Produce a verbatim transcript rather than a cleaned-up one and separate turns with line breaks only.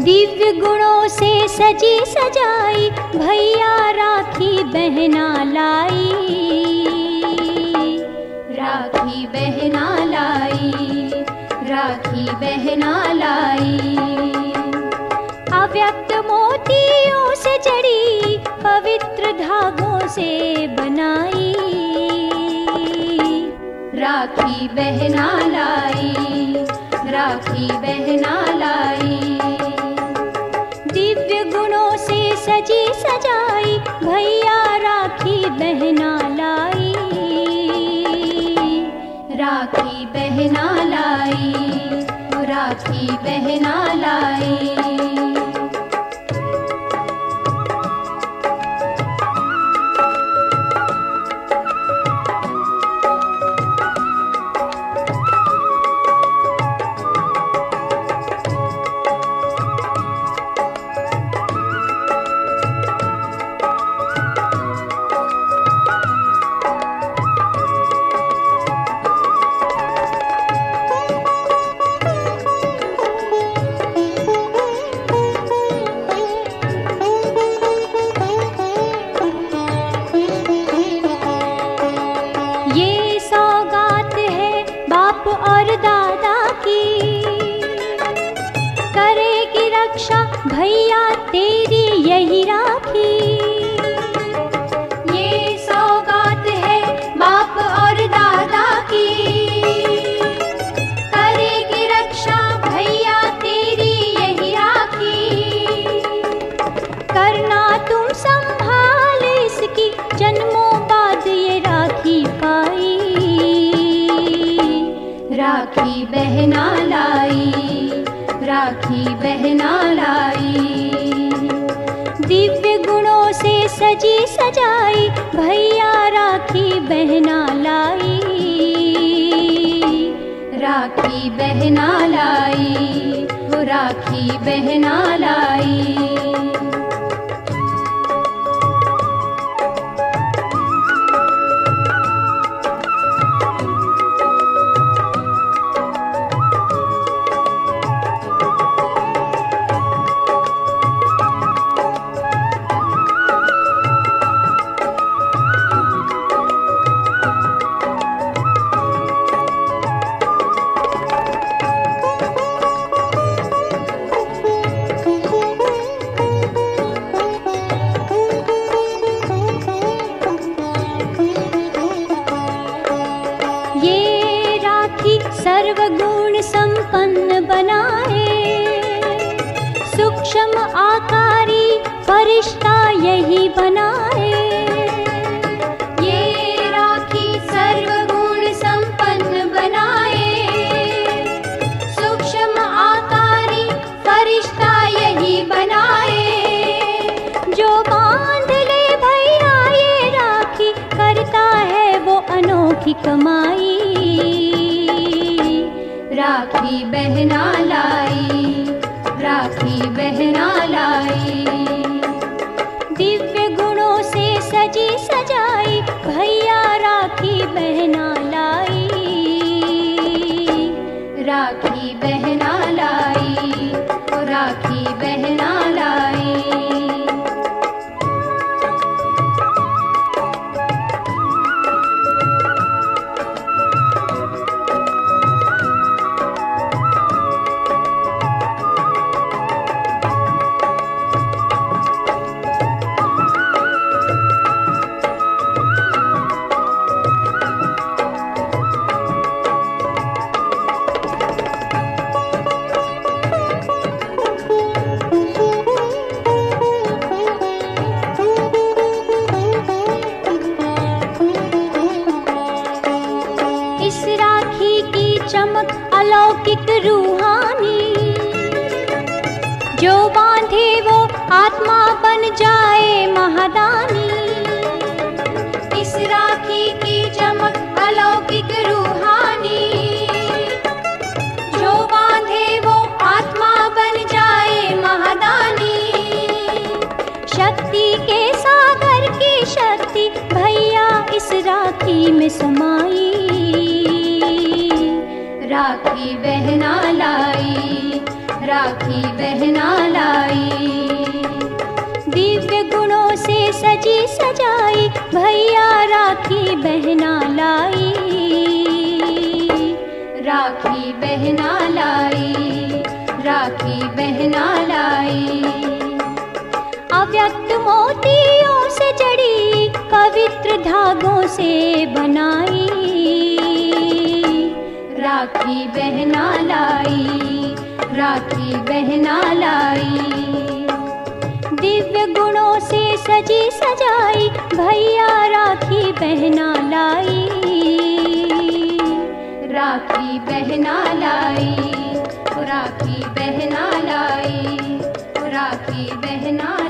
दिव्य गुणों से सजी सजाई भैया राखी बहना लाई। राखी बहना लाई, राखी बहना लाई। अव्यक्त मोतियों से जड़ी पवित्र धागों से बनाई। राखी बहना लाई, राखी बहना लाई। दिव्य गुणों से सजी सजाई भैया राखी बहना लाई। राखी बहना लाई, राखी बहना लाई। भैया तेरी यही राखी। ये सौगात है बाप और दादा की, करेगी रक्षा भैया तेरी यही राखी। करना तुम संभाल इसकी, जन्मों बाद ये राखी पाई। राखी बहना लाई, राखी बहना लाई। दिव्य गुणों से सजी सजाई भैया राखी बहना लाई। राखी बहना लाई, वो राखी बहना लाई। सर्वगुण संपन्न बनाए, सूक्ष्म आकारी फरिश्ता यही बनाए। ये राखी सर्वगुण संपन्न बनाए, सूक्ष्म आकारी फरिश्ता यही बनाए। जो बांध ले भैया ये राखी, करता है वो अनोखी कमाई। राखी बहना लाई, राखी बहना लाई। दिव्य गुणों से सजी सजाई भैया राखी बहना लाई। राखी बहना लाई, राखी बहना लाई। इस राखी की चमक अलौकिक रूहानी, जो बांधे वो आत्मा बन जाए महादानी। इस राखी की चमक अलौकिक रूहानी, जो बांधे वो आत्मा बन जाए महादानी। शक्ति के सागर की शक्ति भैया इस राखी में समाई। राखी बहना लाई, राखी बहना लाई। सजी सजाई भैया राखी बहना लाई। राखी बहना लाई, राखी बहना लाई। अव्यक्त मोतियों से जड़ी पवित्र धागों से बनाई। राखी बहना लाई, राखी बहना लाई। दिव्य गुणों से सजी सजाई भैया राखी बहना लाई। राखी बहना लाई, राखी बहना लाई, राखी बहना